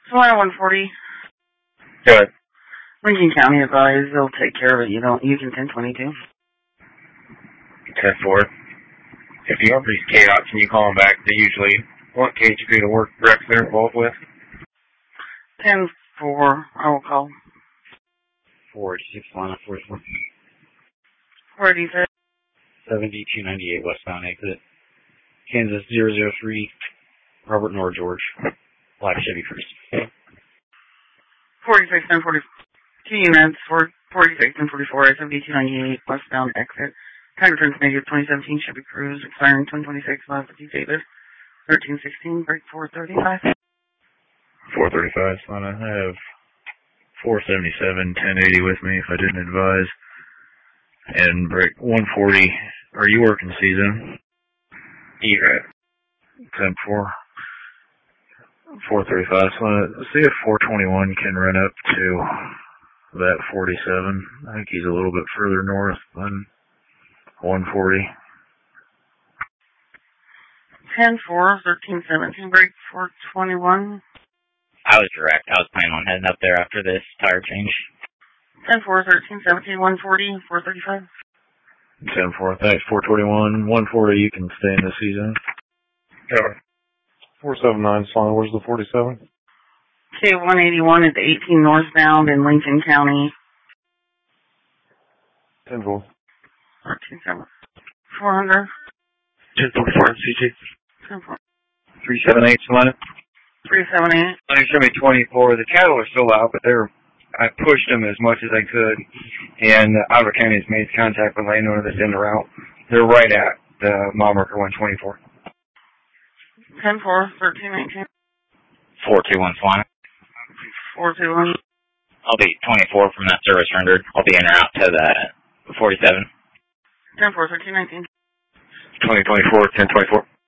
Solana 140. Good. Lincoln County advised they'll take care of it. You can 1022. 10-4. If you have these chaos, can you call them back? They usually want KHP to work reps they're involved with. 10-4. I will call. 486 Solana 44. 486. 7298 westbound exit. Kansas 003. Robert Nor George. Black Chevy Cruise. 46 1040. 2 units. 46 1044. 7298 westbound exit. Time returns negative 2017 Chevy Cruise, expiring 2026, last 50 David. 1316, break 435. 435, Solana. I have 477, 1080 with me if I didn't advise. And break 140. Are you working season? Yeah. 10-4. 435. Solana. See if 421 can run up to that 47. I think he's a little bit further north than 140. 10-4, 1317, break 421. I was direct. I was planning on heading up there after this tire change. 10-4, 1317, 140, 435. 10-4, thanks. 421, 140, you can stay in the season. Yeah. 479, Solana, where's the 47? K181 at the 18 northbound in Lincoln County. 10-4. 13-7. 400. 10-44, CJ. 10-4. 378, Solana. 378. Show me 24. The cattle are still out, but I pushed them as much as I could, and Ottawa County has made contact with landowner that's in the route. They're right at the mile marker 124. 10-4, 1319. 421 Solana. 421. I'll be 24 from that service rendered. I'll be en route to the 47. 10-4, 1319. 2024, 1024.